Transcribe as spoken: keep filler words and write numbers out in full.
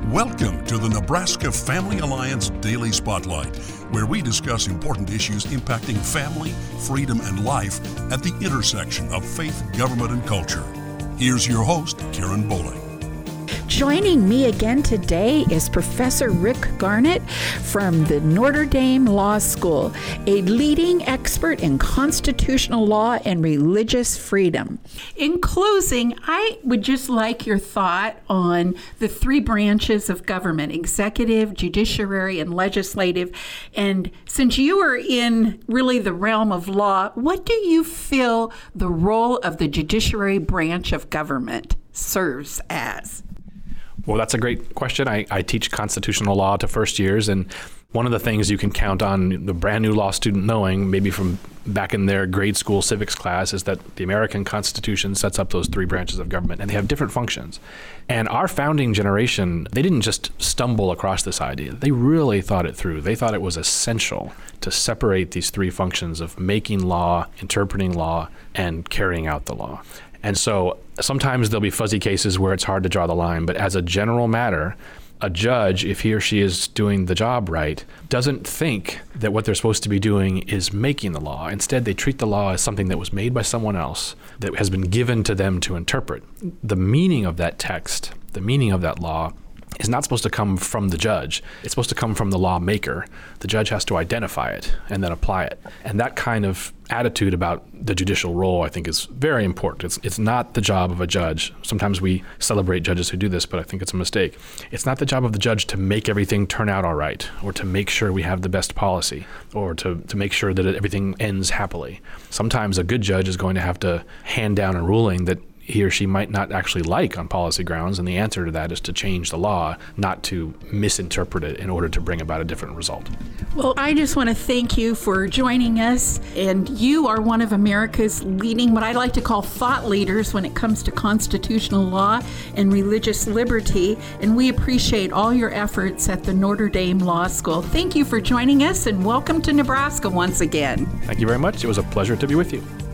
Welcome to the Nebraska Family Alliance Daily Spotlight, where we discuss important issues impacting family, freedom, and life at the intersection of faith, government, and culture. Here's your host, Karen Bowling. Joining me again today is Professor Rick Garnett from the Notre Dame Law School, a leading expert in constitutional law and religious freedom. In closing, I would just like your thought on the three branches of government: executive, judiciary, and legislative. And since you are in really the realm of law, what do you feel the role of the judiciary branch of government serves as? Well, that's a great question. I, I teach constitutional law to first years, and one of the things you can count on the brand new law student knowing, maybe from back in their grade school civics class, is that the American Constitution sets up those three branches of government, and they have different functions. And our founding generation, they didn't just stumble across this idea. They really thought it through. They thought it was essential to separate these three functions of making law, interpreting law, and carrying out the law. And so sometimes there'll be fuzzy cases where it's hard to draw the line, but as a general matter, a judge, if he or she is doing the job right, doesn't think that what they're supposed to be doing is making the law. Instead, they treat the law as something that was made by someone else, that has been given to them to interpret. The meaning of that text, the meaning of that law, is not supposed to come from the judge. It's supposed to come from the lawmaker. The judge has to identify it and then apply it. And that kind of attitude about the judicial role, I think, is very important. It's it's not the job of a judge. Sometimes we celebrate judges who do this, but I think it's a mistake. It's not the job of the judge to make everything turn out all right, or to make sure we have the best policy, or to, to make sure that everything ends happily. Sometimes a good judge is going to have to hand down a ruling that he or she might not actually like on policy grounds, and the answer to that is to change the law, not to misinterpret it in order to bring about a different result. Well, I just want to thank you for joining us, and you are one of America's leading, what I like to call thought leaders when it comes to constitutional law and religious liberty, and we appreciate all your efforts at the Notre Dame Law School. Thank you for joining us, and welcome to Nebraska once again. Thank you very much. It was a pleasure to be with you.